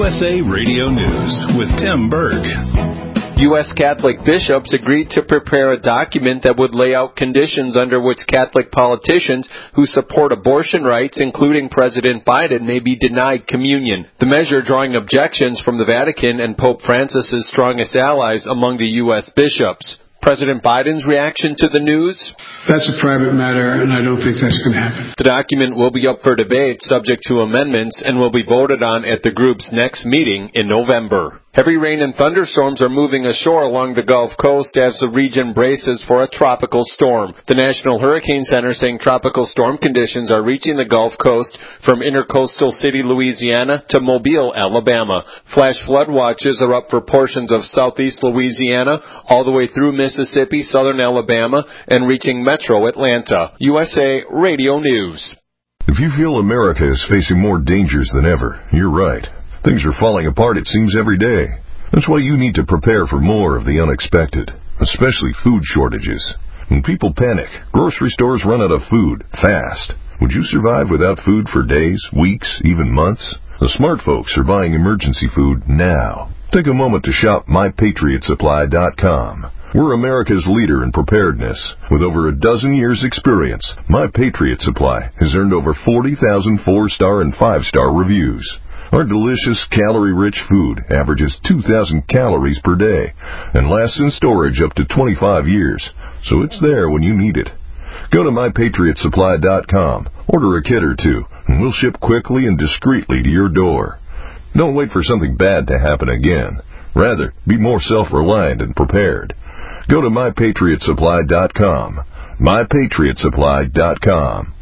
USA Radio News with Tim Berg. U.S. Catholic bishops agreed to prepare a document that would lay out conditions under which Catholic politicians who support abortion rights, including President Biden, may be denied communion. The measure drawing objections from the Vatican and Pope Francis's strongest allies among the U.S. bishops. President Biden's reaction to the news? That's a private matter, and I don't think that's going to happen. The document will be up for debate, subject to amendments, and will be voted on at the group's next meeting in November. Heavy rain and thunderstorms are moving ashore along the Gulf Coast as the region braces for a tropical storm. The National Hurricane Center saying tropical storm conditions are reaching the Gulf Coast from intercoastal city Louisiana to Mobile, Alabama. Flash flood watches are up for portions of southeast Louisiana all the way through Mississippi, southern Alabama, and reaching metro Atlanta. USA Radio News. If you feel America is facing more dangers than ever, you're right. Things are falling apart, it seems, every day. That's why you need to prepare for more of the unexpected, especially food shortages. When people panic, grocery stores run out of food fast. Would you survive without food for days, weeks, even months? The smart folks are buying emergency food now. Take a moment to shop MyPatriotSupply.com. We're America's leader in preparedness. With over a dozen years' experience, My Patriot Supply has earned over 40,000 4-star and 5-star reviews. Our delicious, calorie-rich food averages 2,000 calories per day and lasts in storage up to 25 years, so it's there when you need it. Go to MyPatriotSupply.com, order a kit or two, and we'll ship quickly and discreetly to your door. Don't wait for something bad to happen again. Rather, be more self-reliant and prepared. Go to MyPatriotSupply.com. MyPatriotSupply.com.